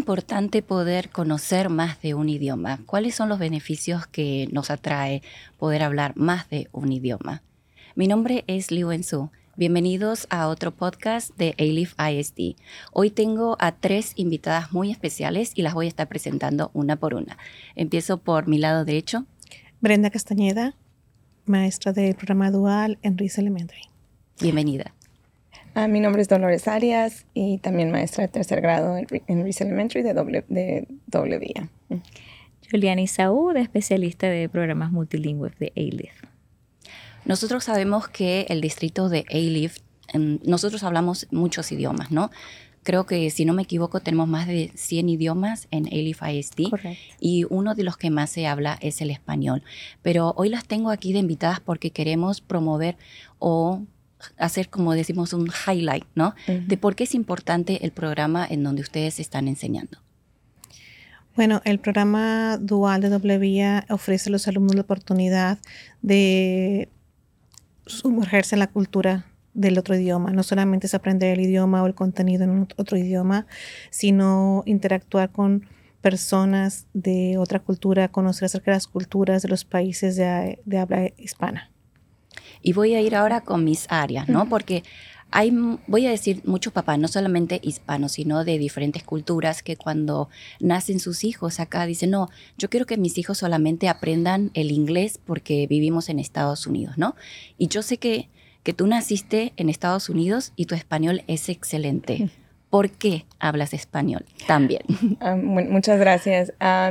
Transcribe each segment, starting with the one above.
importante poder conocer más de un idioma? ¿Cuáles son los beneficios que nos atrae poder hablar más de un idioma? Mi nombre es Liu Ensu. Bienvenidos a otro podcast de A-Leaf ISD. Hoy tengo a 3 invitadas muy especiales y las voy a estar presentando una por una. Empiezo por mi lado derecho. Brenda Castañeda, maestra del programa dual en Rice Elementary. Bienvenida. Mi nombre es Dolores Arias y también maestra de tercer grado en Rice Elementary de doble vía. Juliana Isaúd, especialista de programas multilingües de A-Leaf. Nosotros sabemos que el distrito de A-Leaf, nosotros hablamos muchos idiomas, ¿no? Creo que, si no me equivoco, tenemos más de 100 idiomas en A-Leaf ISD. Correcto. Y uno de los que más se habla es el español. Pero hoy las tengo aquí de invitadas porque queremos promover o hacer, como decimos, un highlight, ¿no? De por qué es importante el programa en donde ustedes están enseñando. Bueno, el programa dual de doble vía ofrece a los alumnos la oportunidad de sumergirse en la cultura del otro idioma. No solamente es aprender el idioma o el contenido en otro idioma, sino interactuar con personas de otra cultura, conocer acerca de las culturas de los países de habla hispana. Y voy a ir ahora con mis áreas, ¿no? Porque hay, voy a decir, muchos papás, no solamente hispanos, sino de diferentes culturas, que cuando nacen sus hijos acá dicen, no, yo quiero que mis hijos solamente aprendan el inglés porque vivimos en Estados Unidos, ¿no? Y yo sé que tú naciste en Estados Unidos y tu español es excelente. ¿Por qué hablas español también? Bueno, muchas gracias.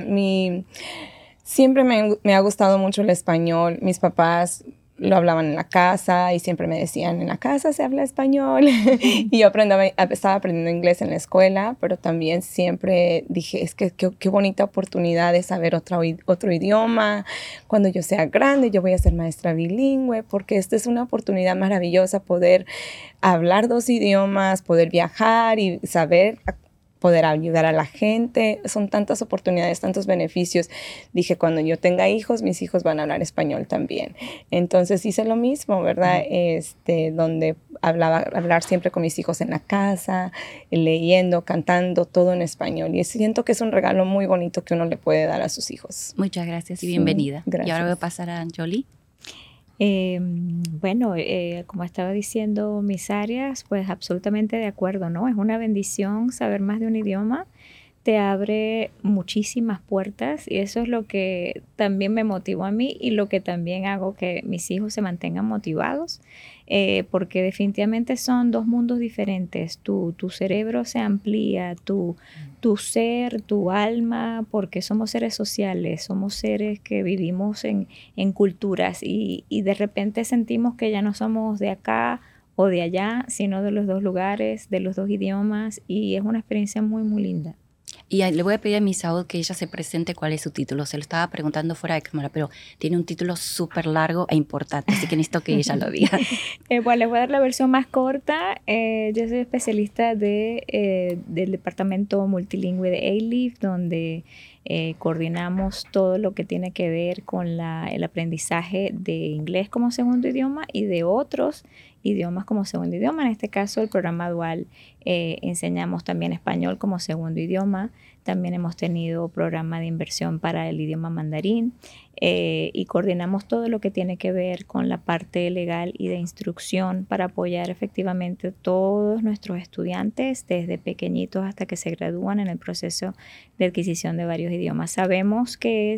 Siempre me ha gustado mucho el español. Mis papás lo hablaban en la casa y siempre me decían, en la casa se habla español. Y yo estaba aprendiendo inglés en la escuela, pero también siempre dije, es que qué bonita oportunidad de saber otro idioma. Cuando yo sea grande, yo voy a ser maestra bilingüe, porque esta es una oportunidad maravillosa, poder hablar 2 idiomas, poder viajar y poder ayudar a la gente. Son tantas oportunidades, tantos beneficios. Dije, cuando yo tenga hijos, mis hijos van a hablar español también. Entonces hice lo mismo, ¿verdad? Donde hablar siempre con mis hijos en la casa, leyendo, cantando, todo en español. Y siento que es un regalo muy bonito que uno le puede dar a sus hijos. Muchas gracias y bienvenida. Gracias. Y ahora voy a pasar a Jolie. Como estaba diciendo, mis áreas, pues absolutamente de acuerdo, ¿no? Es una bendición saber más de un idioma, te abre muchísimas puertas y eso es lo que también me motivó a mí y lo que también hago que mis hijos se mantengan motivados, porque definitivamente son 2 mundos diferentes. Tu cerebro se amplía, tu ser, tu alma, porque somos seres sociales, somos seres que vivimos en culturas y de repente sentimos que ya no somos de acá o de allá, sino de los 2 lugares, de los 2 idiomas, y es una experiencia muy, muy linda. Y le voy a pedir a mi Saúl que ella se presente cuál es su título. Se lo estaba preguntando fuera de cámara, pero tiene un título súper largo e importante, así que necesito que ella lo diga. Bueno, les voy a dar la versión más corta. Yo soy especialista del departamento multilingüe de A-Leaf, donde coordinamos todo lo que tiene que ver con el aprendizaje de inglés como segundo idioma y de otros idiomas como segundo idioma. En este caso, el programa dual enseñamos también español como segundo idioma. También hemos tenido programa de inversión para el idioma mandarín y coordinamos todo lo que tiene que ver con la parte legal y de instrucción para apoyar efectivamente a todos nuestros estudiantes desde pequeñitos hasta que se gradúan en el proceso de adquisición de varios idiomas. Sabemos que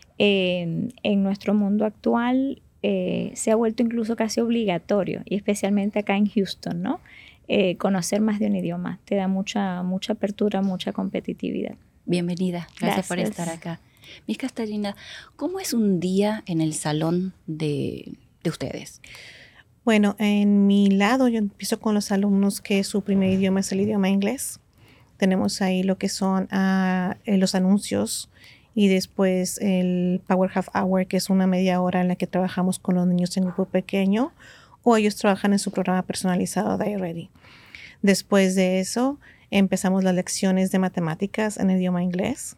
en nuestro mundo actual se ha vuelto incluso casi obligatorio, y especialmente acá en Houston, ¿no? Conocer más de un idioma te da mucha apertura, mucha competitividad. Bienvenida, gracias por estar acá. Miss Castañeda, ¿cómo es un día en el salón de ustedes? Bueno, en mi lado yo empiezo con los alumnos que su primer idioma es el idioma inglés. Tenemos ahí lo que son los anuncios y después el Power Half Hour, que es una media hora en la que trabajamos con los niños en grupo pequeño, o ellos trabajan en su programa personalizado de iReady. Después de eso empezamos las lecciones de matemáticas en el idioma inglés.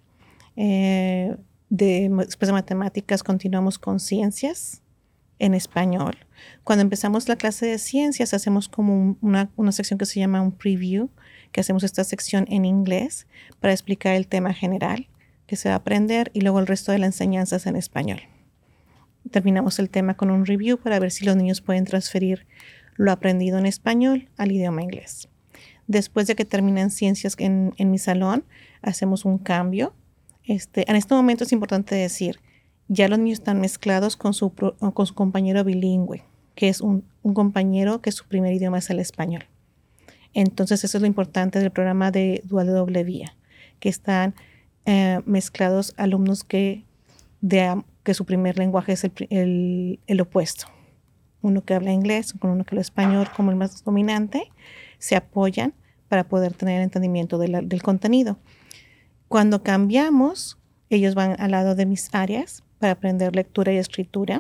Después de matemáticas continuamos con ciencias en español. Cuando empezamos la clase de ciencias hacemos como una sección que se llama un preview, que hacemos esta sección en inglés para explicar el tema general que se va a aprender y luego el resto de la enseñanza es en español. Terminamos el tema con un review para ver si los niños pueden transferir lo aprendido en español al idioma inglés. Después de que terminan ciencias en mi salón, hacemos un cambio. En este momento es importante decir, ya los niños están mezclados con su compañero bilingüe, que es un compañero que su primer idioma es el español. Entonces eso es lo importante del programa de dual de doble vía, que están mezclados alumnos que su primer lenguaje es el opuesto. Uno que habla inglés con uno que habla español como el más dominante, se apoyan para poder tener entendimiento del contenido. Cuando cambiamos, ellos van al lado de mis áreas para aprender lectura y escritura.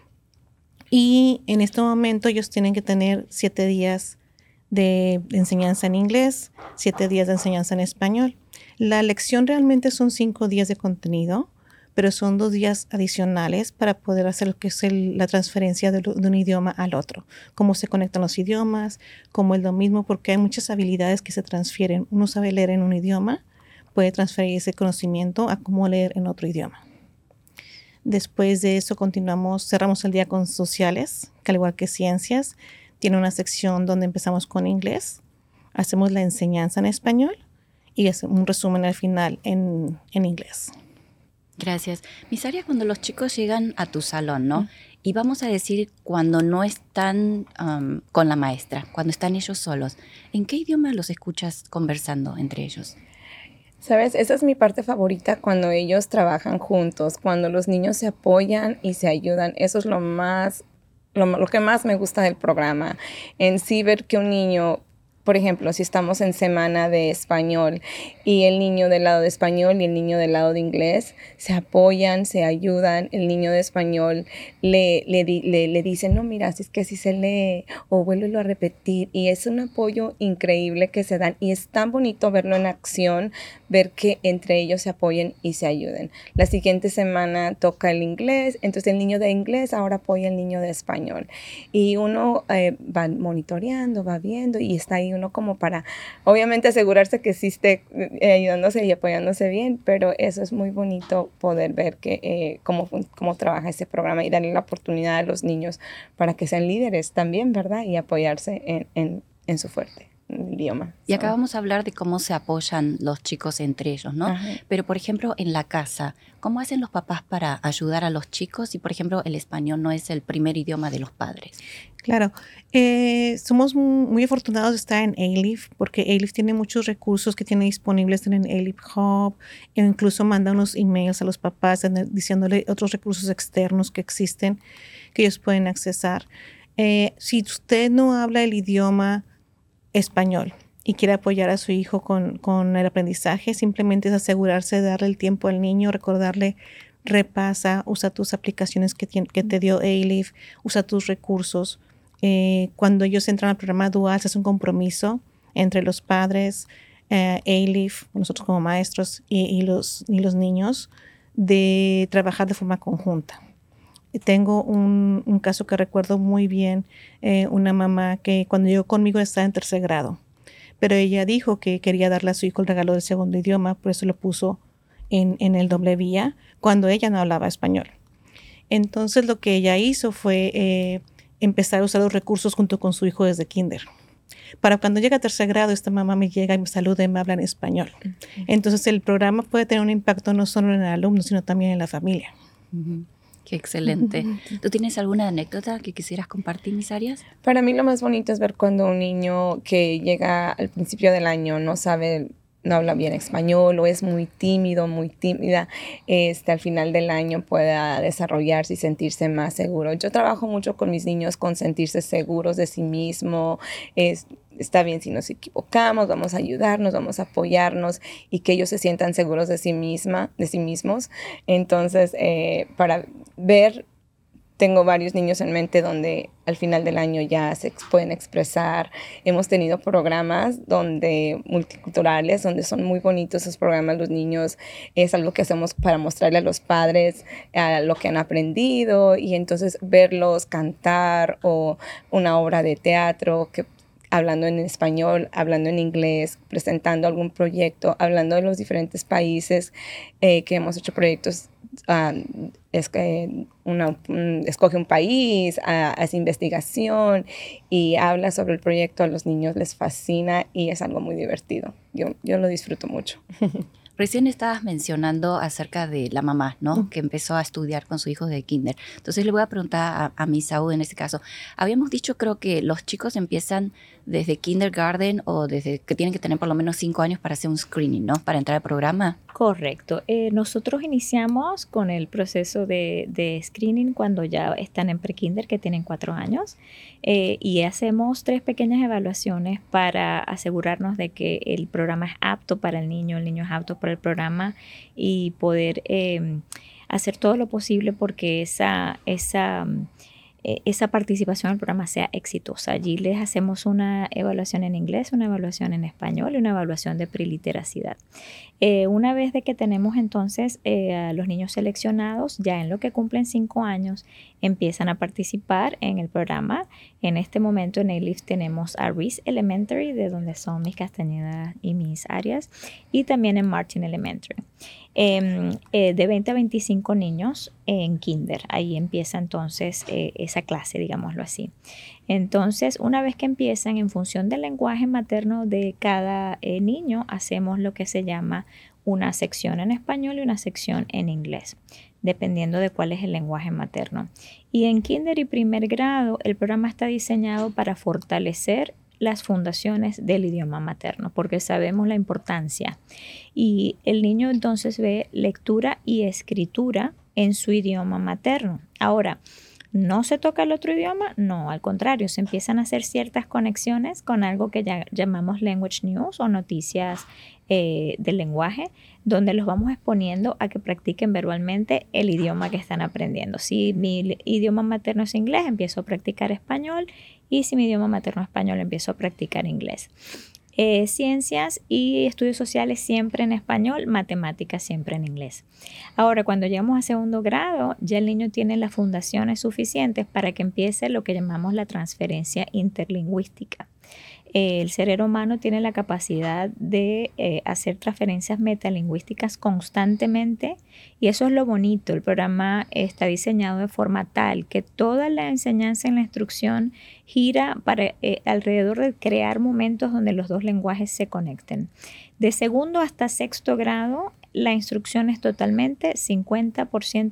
Y en este momento ellos tienen que tener 7 días de enseñanza en inglés, 7 días de enseñanza en español. La lección realmente son 5 días de contenido, pero son 2 días adicionales para poder hacer lo que es la transferencia de un idioma al otro. Cómo se conectan los idiomas, cómo es lo mismo, porque hay muchas habilidades que se transfieren. Uno sabe leer en un idioma, puede transferir ese conocimiento a cómo leer en otro idioma. Después de eso cerramos el día con sociales, que al igual que ciencias, tiene una sección donde empezamos con inglés, hacemos la enseñanza en español y hacemos un resumen al final en inglés. Gracias. Misaria, cuando los chicos llegan a tu salón, ¿no? Y vamos a decir cuando no están con la maestra, cuando están ellos solos, ¿en qué idioma los escuchas conversando entre ellos? ¿Sabes? Esa es mi parte favorita cuando ellos trabajan juntos, cuando los niños se apoyan y se ayudan. Eso es lo que más me gusta del programa. En sí, ver que un niño, por ejemplo, si estamos en semana de español y el niño del lado de español y el niño del lado de inglés se apoyan, se ayudan, el niño de español le dice, no, mira, si es que así se lee, o vuélvelo a repetir, y es un apoyo increíble que se dan, y es tan bonito verlo en acción, ver que entre ellos se apoyen y se ayuden. La siguiente semana toca el inglés, entonces el niño de inglés ahora apoya al niño de español, y uno va monitoreando, va viendo, y está ahí uno como para, obviamente, asegurarse que sí esté ayudándose y apoyándose bien, pero eso es muy bonito poder ver que cómo trabaja ese programa y darle la oportunidad a los niños para que sean líderes también, ¿verdad? Y apoyarse en su fuerte idioma. Y acá vamos a hablar de cómo se apoyan los chicos entre ellos, ¿no? Ajá. Pero, por ejemplo, en la casa, ¿cómo hacen los papás para ayudar a los chicos si, por ejemplo, el español no es el primer idioma de los padres? Claro, somos muy afortunados de estar en A-Leaf porque A-Leaf tiene muchos recursos que tiene disponibles en el A-Leaf Hub, e incluso manda unos emails a los papás diciéndole otros recursos externos que existen que ellos pueden accesar. Si usted no habla el idioma español y quiere apoyar a su hijo con el aprendizaje, simplemente es asegurarse de darle el tiempo al niño, recordarle, repasa, usa tus aplicaciones que te dio A-Leaf, usa tus recursos. Cuando ellos entran al programa dual, se hace un compromiso entre los padres, A-Leaf, nosotros como maestros y los niños, de trabajar de forma conjunta. Tengo un caso que recuerdo muy bien, una mamá que cuando llegó conmigo estaba en 3er grado, pero ella dijo que quería darle a su hijo el regalo del segundo idioma, por eso lo puso en el doble vía cuando ella no hablaba español. Entonces lo que ella hizo fue empezar a usar los recursos junto con su hijo desde kinder. Para cuando llega a 3er grado, esta mamá me llega y me saluda y me habla en español. Entonces el programa puede tener un impacto no solo en el alumno, sino también en la familia. Qué excelente. ¿Tú tienes alguna anécdota que quisieras compartir, Misaria? Para mí lo más bonito es ver cuando un niño que llega al principio del año no habla bien español o es muy tímido, muy tímida, al final del año pueda desarrollarse y sentirse más seguro. Yo trabajo mucho con mis niños con sentirse seguros de sí mismo. Está bien si nos equivocamos, vamos a ayudarnos, vamos a apoyarnos y que ellos se sientan seguros de sí mismos. Entonces, para ver, tengo varios niños en mente donde al final del año ya se pueden expresar. Hemos tenido programas multiculturales, donde son muy bonitos esos programas. Los niños es algo que hacemos para mostrarle a los padres lo que han aprendido y entonces verlos cantar o una obra de teatro que hablando en español, hablando en inglés, presentando algún proyecto, hablando de los diferentes países que hemos hecho proyectos. Escoge un país, hace investigación y habla sobre el proyecto. A los niños les fascina y es algo muy divertido. Yo lo disfruto mucho. Recién estabas mencionando acerca de la mamá, ¿no? Que empezó a estudiar con su hijo de kinder. Entonces le voy a preguntar a mi Saúl en este caso. Habíamos dicho, creo que los chicos empiezan desde kindergarten o desde que tienen que tener por lo menos 5 años para hacer un screening, ¿no? Para entrar al programa. Correcto. Nosotros iniciamos con el proceso de screening cuando ya están en pre-kinder, que tienen 4 años, y hacemos 3 pequeñas evaluaciones para asegurarnos de que el programa es apto para el niño es apto para el programa y poder hacer todo lo posible porque esa participación en el programa sea exitosa. Allí les hacemos una evaluación en inglés, una evaluación en español y una evaluación de preliteracidad. Una vez de que tenemos entonces a los niños seleccionados, ya en lo que cumplen 5 años, empiezan a participar en el programa. En este momento en A-Leaf tenemos a Reese Elementary, de donde son mis Castañeda y mis Arias, y también en Martin Elementary. De 20 a 25 niños en kinder. Ahí empieza entonces esa clase, digámoslo así. Entonces, una vez que empiezan, en función del lenguaje materno de cada niño, hacemos lo que se llama una sección en español y una sección en inglés, dependiendo de cuál es el lenguaje materno. Y en kinder y primer grado, el programa está diseñado para fortalecer las fundaciones del idioma materno, porque sabemos la importancia. Y el niño entonces ve lectura y escritura en su idioma materno. Ahora, ¿no se toca el otro idioma? No, al contrario, se empiezan a hacer ciertas conexiones con algo que ya llamamos language news o noticias del lenguaje, donde los vamos exponiendo a que practiquen verbalmente el idioma que están aprendiendo. Si mi idioma materno es inglés, empiezo a practicar español, y si mi idioma materno es español, empiezo a practicar inglés. Ciencias y estudios sociales siempre en español, matemáticas siempre en inglés. Ahora, cuando llegamos a segundo grado, ya el niño tiene las fundaciones suficientes para que empiece lo que llamamos la transferencia interlingüística. El cerebro humano tiene la capacidad de hacer transferencias metalingüísticas constantemente, y eso es lo bonito. El programa está diseñado de forma tal que toda la enseñanza en la instrucción gira alrededor de crear momentos donde los dos lenguajes se conecten. De segundo hasta sexto grado, la instrucción es totalmente 50%,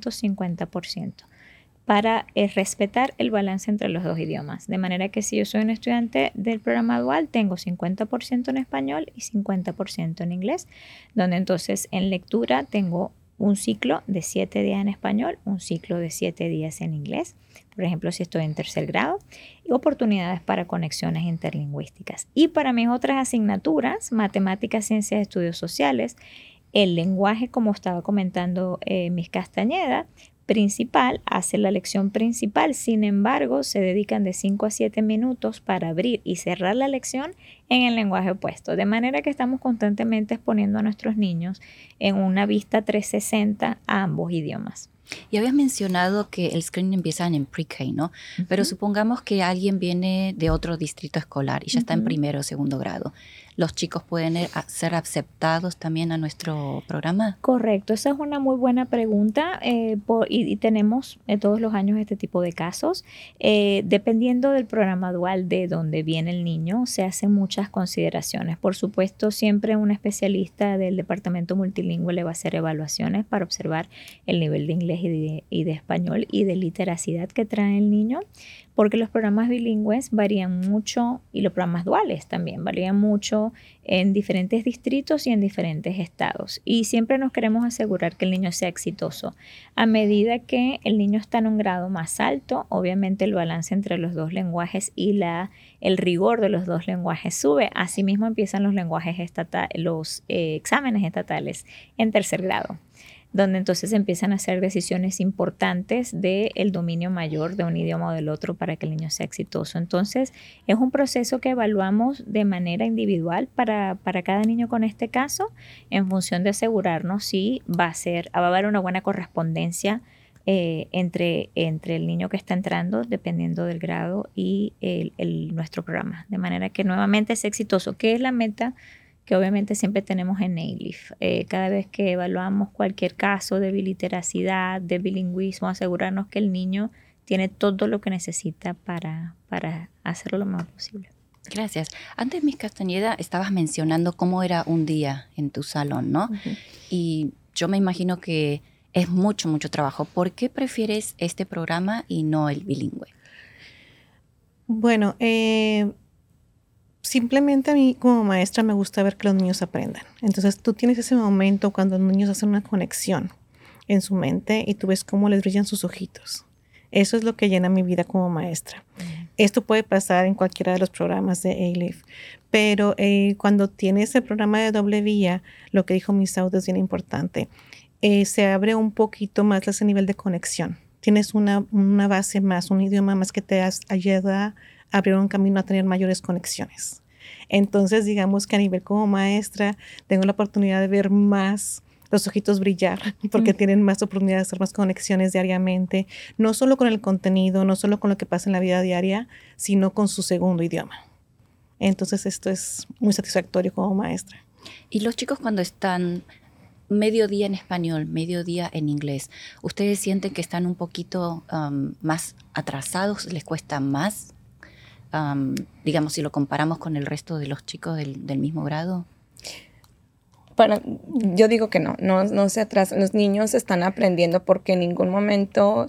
50%. Para respetar el balance entre los dos idiomas. De manera que si yo soy un estudiante del programa dual, tengo 50% en español y 50% en inglés, donde entonces en lectura tengo un ciclo de 7 días en español, un ciclo de 7 días en inglés, por ejemplo, si estoy en tercer grado, y oportunidades para conexiones interlingüísticas. Y para mis otras asignaturas, matemáticas, ciencias, estudios sociales, el lenguaje, como estaba comentando Miss Castañeda, principal, hace la lección principal. Sin embargo, se dedican de 5 a 7 minutos para abrir y cerrar la lección en el lenguaje opuesto, de manera que estamos constantemente exponiendo a nuestros niños en una vista 360 a ambos idiomas. Y habías mencionado que el screening empieza en pre-K, ¿no? Uh-huh. Pero supongamos que alguien viene de otro distrito escolar y ya está en primero o segundo grado. ¿Los chicos pueden ser aceptados también a nuestro programa? Correcto, esa es una muy buena pregunta y tenemos todos los años este tipo de casos. Dependiendo del programa dual de donde viene el niño, se hacen muchas consideraciones. Por supuesto, siempre un especialista del departamento multilingüe le va a hacer evaluaciones para observar el nivel de inglés y de español y de literacidad que trae el niño, porque los programas bilingües varían mucho y los programas duales también varían mucho en diferentes distritos y en diferentes estados. Y siempre nos queremos asegurar que el niño sea exitoso. A medida que el niño está en un grado más alto, obviamente el balance entre los dos lenguajes y el rigor de los dos lenguajes sube. Asimismo empiezan los exámenes estatales en tercer grado, donde entonces empiezan a hacer decisiones importantes del dominio mayor de un idioma o del otro para que el niño sea exitoso. Entonces, es un proceso que evaluamos de manera individual para cada niño con este caso, en función de asegurarnos si va a haber una buena correspondencia entre el niño que está entrando, dependiendo del grado, y nuestro programa. De manera que nuevamente es exitoso, que es la meta que obviamente siempre tenemos en ALIF. Cada vez que evaluamos cualquier caso de biliteracidad, de bilingüismo, asegurarnos que el niño tiene todo lo que necesita para hacerlo lo mejor posible. Gracias. Antes, Miss Castañeda, estabas mencionando cómo era un día en tu salón, ¿no? Ujú. Y yo me imagino que es mucho, mucho trabajo. ¿Por qué prefieres este programa y no el bilingüe? Bueno, simplemente a mí como maestra me gusta ver que los niños aprendan. Entonces tú tienes ese momento cuando los niños hacen una conexión en su mente y tú ves cómo les brillan sus ojitos. Eso es lo que llena mi vida como maestra. Esto puede pasar en cualquiera de los programas de ALIF, pero cuando tienes el programa de doble vía, lo que dijo Miss Saud es bien importante. Se abre un poquito más ese nivel de conexión. Tienes una base más, un idioma más que te ayuda a abrir un camino a tener mayores conexiones. Entonces, digamos que a nivel como maestra, tengo la oportunidad de ver más los ojitos brillar, porque tienen más oportunidad de hacer más conexiones diariamente, no solo con el contenido, no solo con lo que pasa en la vida diaria, sino con su segundo idioma. Entonces, esto es muy satisfactorio como maestra. Y los chicos cuando están mediodía en español, mediodía en inglés, ¿ustedes sienten que están un poquito más atrasados? ¿Les cuesta más? Digamos, si lo comparamos con el resto de los chicos del mismo grado. Yo digo que no se atrasan. Los niños están aprendiendo porque en ningún momento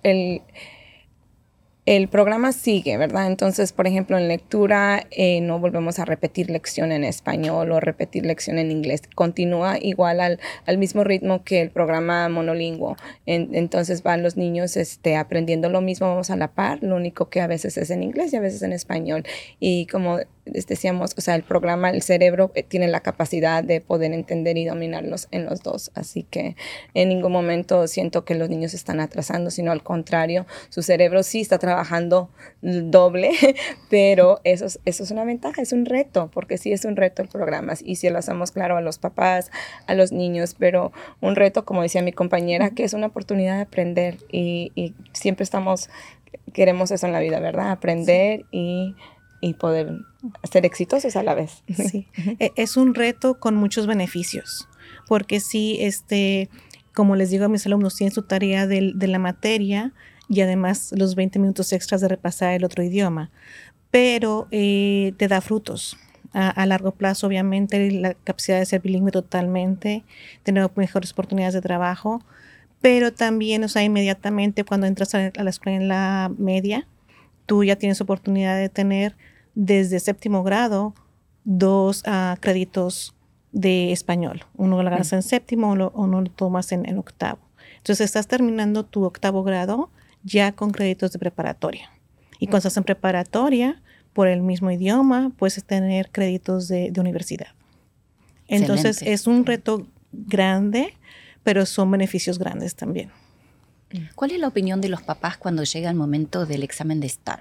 el programa sigue, ¿verdad? Entonces, por ejemplo, en lectura no volvemos a repetir lección en español o repetir lección en inglés. Continúa igual al mismo ritmo que el programa monolingüe. Entonces van los niños aprendiendo lo mismo, vamos a la par, lo único que a veces es en inglés y a veces en español. Y como decíamos, o sea, el programa, el cerebro tiene la capacidad de poder entender y dominarlos en los dos. Así que en ningún momento siento que los niños están atrasando, sino al contrario, su cerebro sí está trabajando doble, pero eso es una ventaja, es un reto, porque sí es un reto el programa. Y si lo hacemos claro a los papás, a los niños, pero un reto, como decía mi compañera, que es una oportunidad de aprender y siempre queremos eso en la vida, ¿verdad? Aprender y poder ser exitosos a la vez. Sí. Es un reto con muchos beneficios, porque sí, como les digo a mis alumnos, tienen su tarea de la materia y además los 20 minutos extras de repasar el otro idioma, pero te da frutos. A largo plazo, obviamente, la capacidad de ser bilingüe totalmente, tener mejores oportunidades de trabajo, pero también, o sea, inmediatamente cuando entras a la escuela media, tú ya tienes oportunidad de tener desde séptimo grado 2 créditos de español. Uno lo ganas en séptimo o uno lo tomas en octavo. Entonces estás terminando tu octavo grado ya con créditos de preparatoria. Y cuando estás en preparatoria, por el mismo idioma, puedes tener créditos de universidad. Entonces Excelente. es un reto grande, pero son beneficios grandes también. ¿Cuál es la opinión de los papás cuando llega el momento del examen de STAR?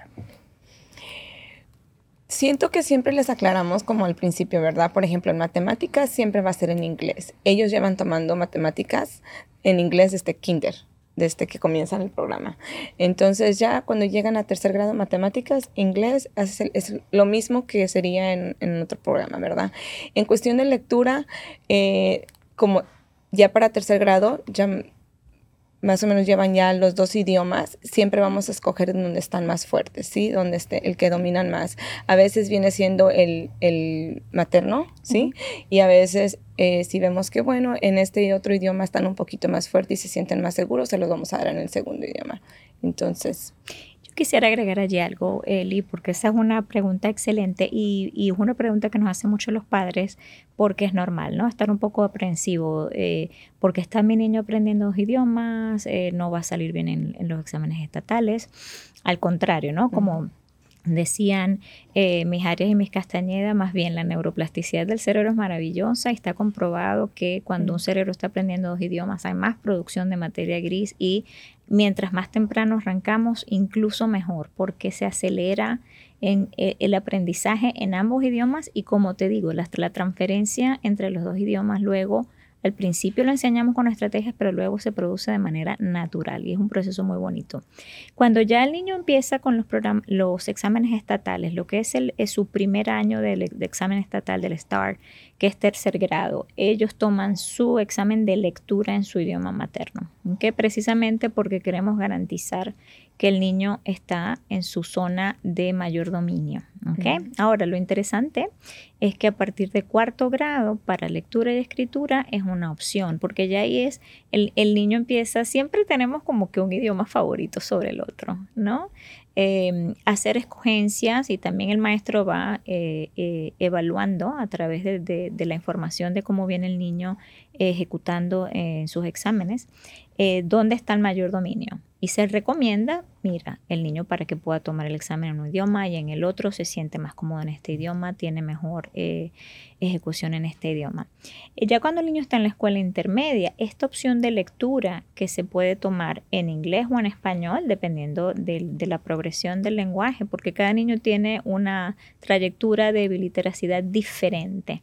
Siento que siempre les aclaramos como al principio, ¿verdad? Por ejemplo, en matemáticas siempre va a ser en inglés. Ellos llevan tomando matemáticas en inglés desde kinder, desde que comienzan el programa. Entonces ya cuando llegan a tercer grado matemáticas, inglés es lo mismo que sería en otro programa, ¿verdad? En cuestión de lectura, como ya para tercer grado, ya más o menos llevan ya los 2 idiomas, siempre vamos a escoger donde están más fuertes, ¿sí? Donde esté el que dominan más. A veces viene siendo el materno, ¿sí? Y a veces si vemos que, bueno, en este y otro idioma están un poquito más fuertes y se sienten más seguros, se los vamos a dar en el segundo idioma. Entonces, quisiera agregar allí algo, Eli, porque esa es una pregunta excelente y es una pregunta que nos hacen mucho los padres porque es normal, ¿no? Estar un poco aprensivo, porque está mi niño aprendiendo 2 idiomas, no va a salir bien en los exámenes estatales. Al contrario, ¿no? Como decían Mijares y Miss Castañeda, más bien la neuroplasticidad del cerebro es maravillosa y está comprobado que cuando un cerebro está aprendiendo 2 idiomas hay más producción de materia gris y mientras más temprano arrancamos, incluso mejor, porque se acelera en el aprendizaje en ambos idiomas y como te digo, la transferencia entre los 2 idiomas luego Al principio lo enseñamos con estrategias, pero luego se produce de manera natural y es un proceso muy bonito. Cuando ya el niño empieza con los exámenes estatales, lo que es su primer año de examen estatal del STAAR, que es tercer grado, ellos toman su examen de lectura en su idioma materno, ¿okay? Precisamente porque queremos garantizar que el niño está en su zona de mayor dominio, ¿okay? Ahora, lo interesante es que a partir de cuarto grado para lectura y escritura es una opción, porque ya ahí es, el niño empieza, siempre tenemos como que un idioma favorito sobre el otro, ¿no? Hacer escogencias y también el maestro va evaluando a través de la información de cómo viene el niño ejecutando sus exámenes, dónde está el mayor dominio. Y se recomienda, mira, el niño para que pueda tomar el examen en un idioma y en el otro se siente más cómodo en este idioma, tiene mejor ejecución en este idioma. Ya cuando el niño está en la escuela intermedia, esta opción de lectura que se puede tomar en inglés o en español, dependiendo de la progresión del lenguaje, porque cada niño tiene una trayectoria de biliteracidad diferente.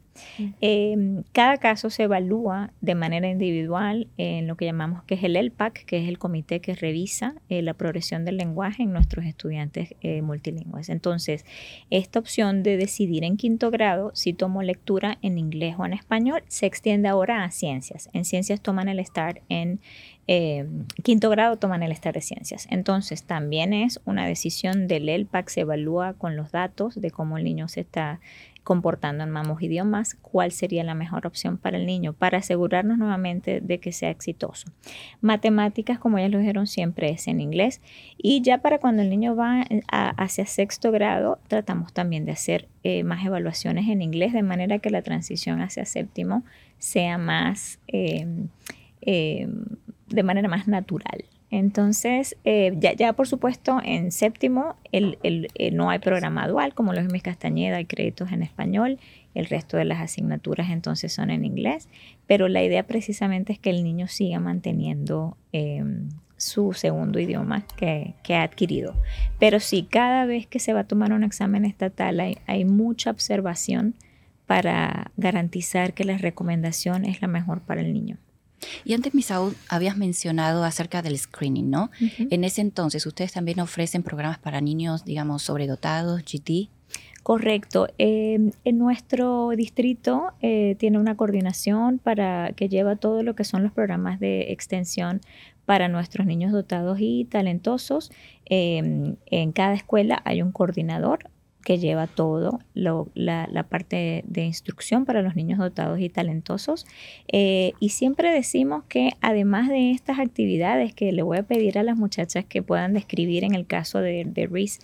Cada caso se evalúa de manera individual en lo que llamamos que es el LPAC, que es el comité que revisa la progresión del lenguaje en nuestros estudiantes multilingües. Entonces, esta opción de decidir en quinto grado si tomo lectura en inglés o en español se extiende ahora a ciencias. En ciencias toman el STAAR en quinto grado toman el STAAR de ciencias. Entonces, también es una decisión del LPAC, se evalúa con los datos de cómo el niño se está comportando en ambos idiomas, cuál sería la mejor opción para el niño, para asegurarnos nuevamente de que sea exitoso. Matemáticas, como ya lo dijeron, siempre es en inglés, y ya para cuando el niño va hacia sexto grado, tratamos también de hacer más evaluaciones en inglés, de manera que la transición hacia séptimo sea más, de manera más natural. Entonces, ya por supuesto, en séptimo no hay programa dual, como lo es Miss Castañeda, hay créditos en español, el resto de las asignaturas entonces son en inglés, pero la idea precisamente es que el niño siga manteniendo su segundo idioma que ha adquirido. Pero sí, cada vez que se va a tomar un examen estatal hay mucha observación para garantizar que la recomendación es la mejor para el niño. Y antes, Misaú, habías mencionado acerca del screening, ¿no? Uh-huh. En ese entonces, ¿ustedes también ofrecen programas para niños, digamos, sobredotados, GT? Correcto. En nuestro distrito tiene una coordinación que lleva todo lo que son los programas de extensión para nuestros niños dotados y talentosos. En cada escuela hay un coordinador que lleva todo la parte de instrucción para los niños dotados y talentosos. Y siempre decimos que además de estas actividades que le voy a pedir a las muchachas que puedan describir en el caso de RIS,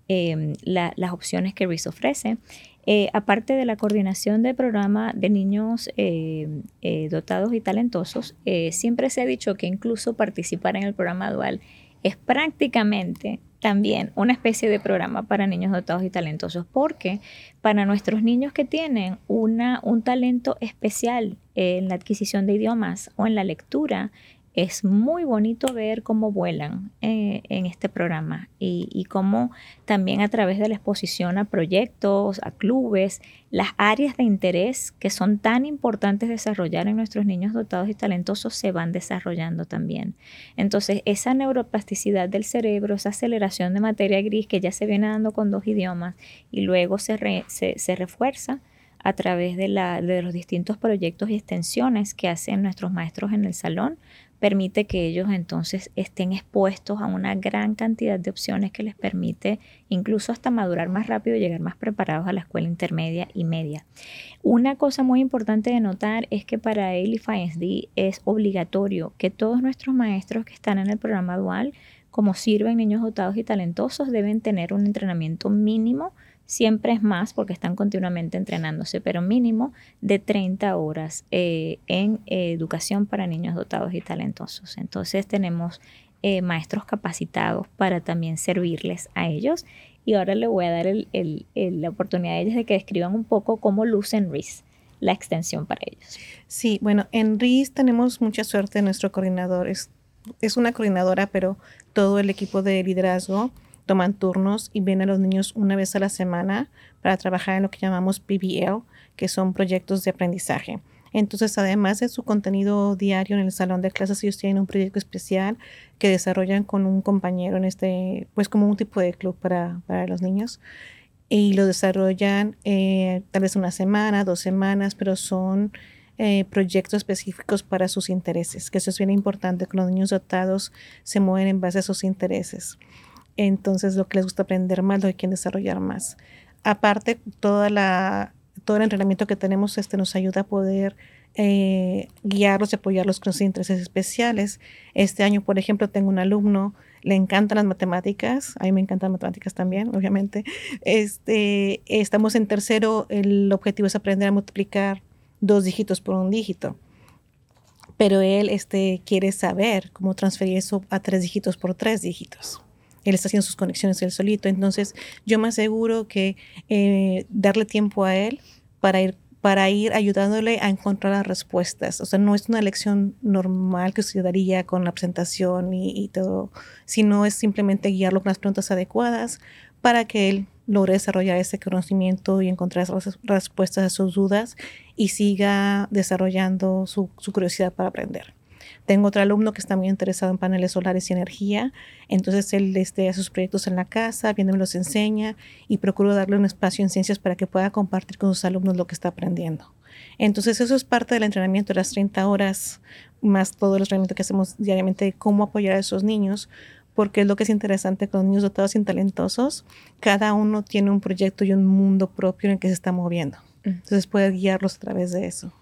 las opciones que RIS ofrece, aparte de la coordinación del programa de niños dotados y talentosos, siempre se ha dicho que incluso participar en el programa dual es prácticamente también una especie de programa para niños dotados y talentosos, porque para nuestros niños que tienen un talento especial en la adquisición de idiomas o en la lectura, es muy bonito ver cómo vuelan en este programa y cómo también a través de la exposición a proyectos, a clubes, las áreas de interés que son tan importantes desarrollar en nuestros niños dotados y talentosos se van desarrollando también. Entonces, esa neuroplasticidad del cerebro, esa aceleración de materia gris que ya se viene dando con 2 idiomas y luego se refuerza a través de los distintos proyectos y extensiones que hacen nuestros maestros en el salón, permite que ellos entonces estén expuestos a una gran cantidad de opciones que les permite incluso hasta madurar más rápido y llegar más preparados a la escuela intermedia y media. Una cosa muy importante de notar es que para AILIF ISD es obligatorio que todos nuestros maestros que están en el programa dual, como sirven niños dotados y talentosos, deben tener un entrenamiento mínimo. Siempre es más porque están continuamente entrenándose, pero mínimo de 30 horas en educación para niños dotados y talentosos. Entonces tenemos maestros capacitados para también servirles a ellos. Y ahora le voy a dar la oportunidad a ellos de que describan un poco cómo luce en RIS la extensión para ellos. Sí, bueno, en RIS tenemos mucha suerte. Nuestro coordinador es una coordinadora, pero todo el equipo de liderazgo toman turnos y ven a los niños una vez a la semana para trabajar en lo que llamamos PBL, que son proyectos de aprendizaje. Entonces, además de su contenido diario en el salón de clases, ellos tienen un proyecto especial que desarrollan con un compañero pues como un tipo de club para los niños. Y lo desarrollan tal vez una semana, 2 semanas, pero son proyectos específicos para sus intereses, que eso es bien importante, que los niños dotados se mueven en base a sus intereses. Entonces, lo que les gusta aprender más, lo que quieren desarrollar más. Aparte, todo el entrenamiento que tenemos nos ayuda a poder guiarlos y apoyarlos con sus intereses especiales. Este año, por ejemplo, tengo un alumno, le encantan las matemáticas, a mí me encantan las matemáticas también, obviamente. Estamos en tercero, el objetivo es aprender a multiplicar 2 dígitos por 1 dígito. Pero él quiere saber cómo transferir eso a 3 dígitos por 3 dígitos. Él está haciendo sus conexiones él solito. Entonces, yo me aseguro que darle tiempo a él para ir ayudándole a encontrar las respuestas. O sea, no es una lección normal que se daría con la presentación y todo, sino es simplemente guiarlo con las preguntas adecuadas para que él logre desarrollar ese conocimiento y encontrar esas respuestas a sus dudas y siga desarrollando su curiosidad para aprender. Tengo otro alumno que está muy interesado en paneles solares y energía, entonces él hace sus proyectos en la casa, viene me los enseña y procuro darle un espacio en ciencias para que pueda compartir con sus alumnos lo que está aprendiendo. Entonces eso es parte del entrenamiento de las 30 horas, más todo el entrenamiento que hacemos diariamente de cómo apoyar a esos niños, porque es lo que es interesante con los niños dotados y talentosos, cada uno tiene un proyecto y un mundo propio en el que se está moviendo. Entonces puede guiarlos a través de eso.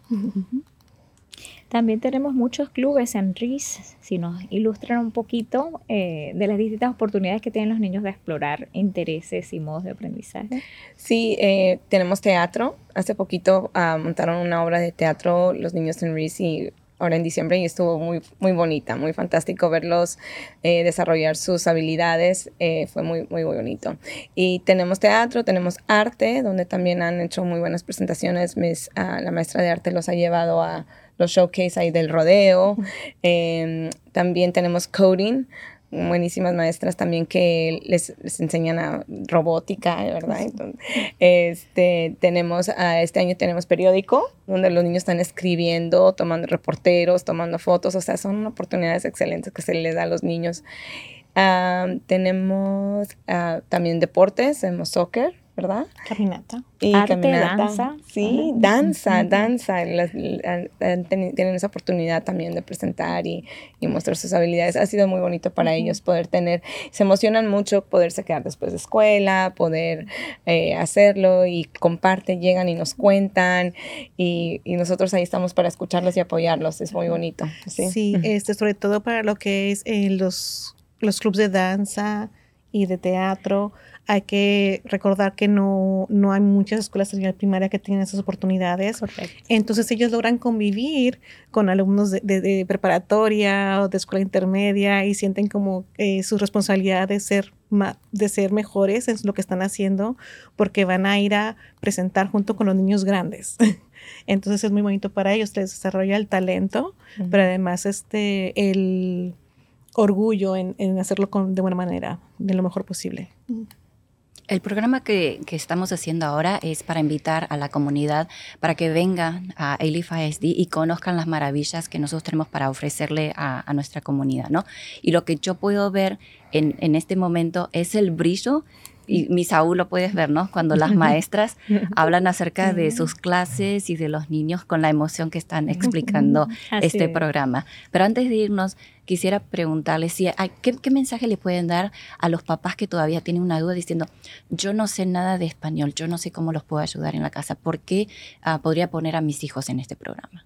También tenemos muchos clubes en RIS, si nos ilustran un poquito de las distintas oportunidades que tienen los niños de explorar intereses y modos de aprendizaje. Sí, tenemos teatro. Hace poquito montaron una obra de teatro los niños en RIS y ahora en diciembre y estuvo muy, muy bonita, muy fantástico verlos desarrollar sus habilidades, fue muy, muy, muy bonito. Y tenemos teatro, tenemos arte, donde también han hecho muy buenas presentaciones. La maestra de arte los ha llevado a los showcase ahí del rodeo. También tenemos coding, buenísimas maestras también que les enseñan a robótica, ¿verdad? Entonces, este año tenemos periódico, donde los niños están escribiendo, tomando reporteros, tomando fotos, o sea, son oportunidades excelentes que se les da a los niños. Tenemos también deportes, tenemos soccer, ¿verdad? Caminata. Y arte, caminata. danza. Sí, danza. Tienen esa oportunidad también de presentar y mostrar sus habilidades. Ha sido muy bonito para ellos poder se emocionan mucho poderse quedar después de escuela, poder hacerlo y llegan y nos cuentan y nosotros ahí estamos para escucharlos y apoyarlos. Es muy bonito. Sí, sobre todo para lo que es los clubes de danza y de teatro. Hay que recordar que no hay muchas escuelas de nivel primaria que tienen esas oportunidades. Correcto. Entonces ellos logran convivir con alumnos de preparatoria o de escuela intermedia y sienten como su responsabilidad de ser mejores en lo que están haciendo porque van a ir a presentar junto con los niños grandes. Entonces es muy bonito para ellos, les desarrolla el talento, pero además el orgullo en hacerlo de buena manera, de lo mejor posible. El programa que estamos haciendo ahora es para invitar a la comunidad para que vengan a Alief ISD y conozcan las maravillas que nosotros tenemos para ofrecerle a nuestra comunidad, ¿no? Y lo que yo puedo ver en este momento es el brillo, y mi Saúl lo puedes ver, ¿no? Cuando las maestras hablan acerca de sus clases y de los niños con la emoción que están explicando este programa. Pero antes de irnos, quisiera preguntarles ¿qué mensaje le pueden dar a los papás que todavía tienen una duda diciendo, yo no sé nada de español, yo no sé cómo los puedo ayudar en la casa? ¿Por qué podría poner a mis hijos en este programa?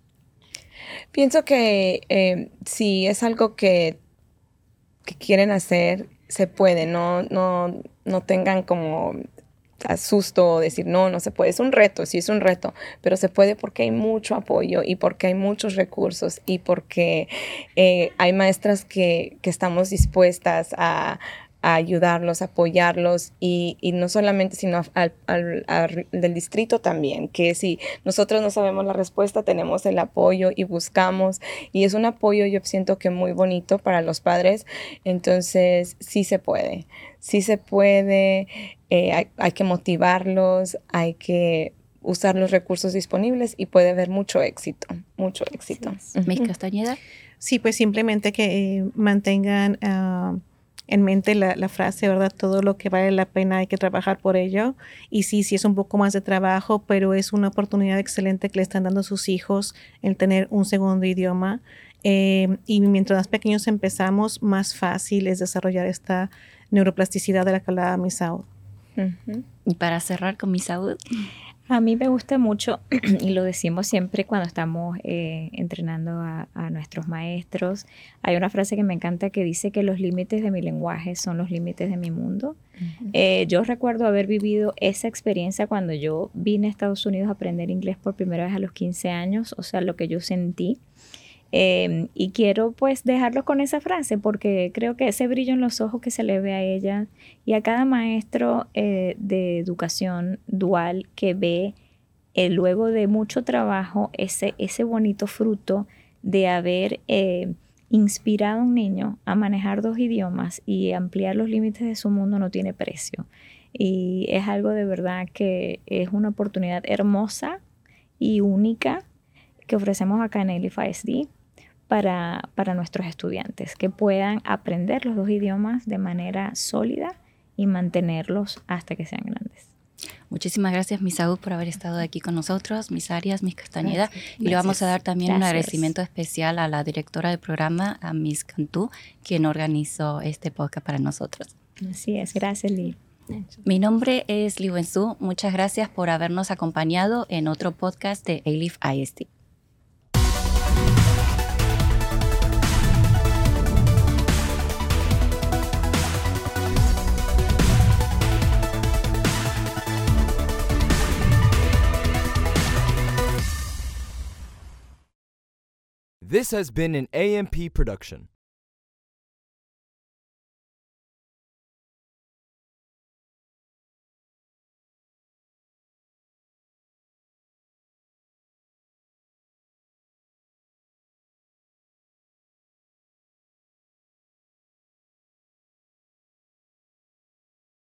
Pienso que si es algo que quieren hacer, se puede, no tengan como asusto o decir no se puede, es un reto, sí es un reto, pero se puede porque hay mucho apoyo y porque hay muchos recursos y porque hay maestras que estamos dispuestas a ayudarlos, a apoyarlos y no solamente, sino del distrito también, que si nosotros no sabemos la respuesta, tenemos el apoyo y buscamos, y es un apoyo yo siento que muy bonito para los padres, entonces sí se puede, hay que motivarlos, hay que usar los recursos disponibles y puede haber mucho éxito, mucho éxito. Sí. Miss Castañeda. Sí, pues simplemente que mantengan en mente la frase, ¿verdad? Todo lo que vale la pena hay que trabajar por ello. Y sí es un poco más de trabajo, pero es una oportunidad excelente que le están dando a sus hijos el tener un segundo idioma. Y mientras más pequeños empezamos, más fácil es desarrollar esta neuroplasticidad de la que hablaba Miss Saud. Y para cerrar con Miss Saud. A mí me gusta mucho, y lo decimos siempre cuando estamos entrenando a nuestros maestros, hay una frase que me encanta que dice que los límites de mi lenguaje son los límites de mi mundo. Yo recuerdo haber vivido esa experiencia cuando yo vine a Estados Unidos a aprender inglés por primera vez a los 15 años, o sea, lo que yo sentí. Y quiero pues dejarlos con esa frase porque creo que ese brillo en los ojos que se le ve a ella y a cada maestro de educación dual que ve luego de mucho trabajo ese bonito fruto de haber inspirado a un niño a manejar 2 idiomas y ampliar los límites de su mundo no tiene precio. Y es algo de verdad que es una oportunidad hermosa y única que ofrecemos acá en A-Leaf ISD para nuestros estudiantes, que puedan aprender los 2 idiomas de manera sólida y mantenerlos hasta que sean grandes. Muchísimas gracias, Miss Saud, por haber estado aquí con nosotros, Miss Arias, Miss Castañeda. Gracias. Y le vamos a dar también un Gracias. agradecimiento especial a la directora del programa, a Miss Cantú, quien organizó este podcast para nosotros. Así es, gracias, Lee. Mi nombre es Li Wensu. Muchas gracias por habernos acompañado en otro podcast de A-Leaf ISD. This has been an AMP production.